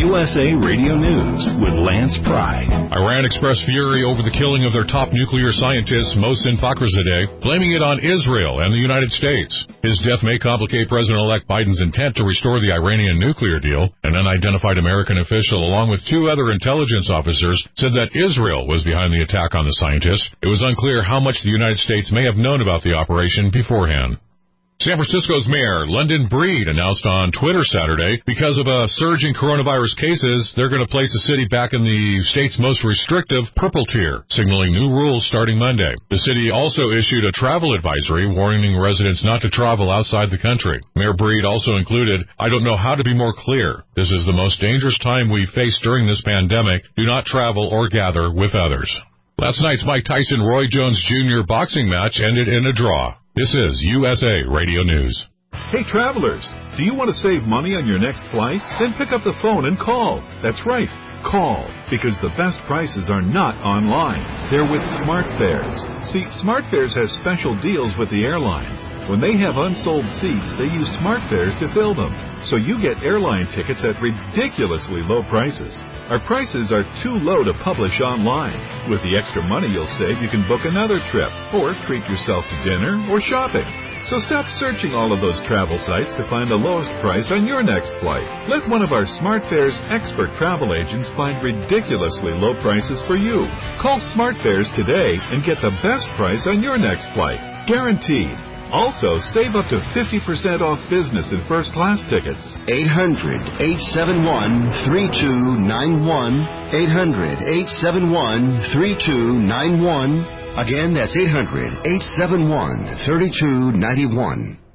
USA Radio News with Lance Pride. Iran expressed fury over the killing of their top nuclear scientist, Mohsen Fakhrizadeh, blaming it on Israel and the United States. His death may complicate President-elect Biden's intent to restore the Iranian nuclear deal. An unidentified American official, along with 2 other intelligence officers, said that Israel was behind the attack on the scientist. It was unclear how much the United States may have known about the operation beforehand. San Francisco's Mayor London Breed announced on Twitter Saturday, because of a surge in coronavirus cases, they're going to place the city back in the state's most restrictive purple tier, signaling new rules starting Monday. The city also issued a travel advisory warning residents not to travel outside the country. Mayor Breed also included, "I don't know how to be more clear. This is the most dangerous time we face during this pandemic. Do not travel or gather with others." Last night's Mike Tyson-Roy Jones Jr. boxing match ended in a draw. This is USA Radio News. Hey, travelers, do you want to save money on your next flight? Then pick up the phone and call. That's right, call, because the best prices are not online. They're with SmartFares. See, SmartFares has special deals with the airlines. When they have unsold seats, they use SmartFares to fill them. So you get airline tickets at ridiculously low prices. Our prices are too low to publish online. With the extra money you'll save, you can book another trip, or treat yourself to dinner or shopping. So stop searching all of those travel sites to find the lowest price on your next flight. Let one of our SmartFares expert travel agents find ridiculously low prices for you. Call SmartFares today and get the best price on your next flight. Guaranteed. Also, save up to 50% off business and first-class tickets. 800-871-3291. 800-871-3291. Again, that's 800-871-3291.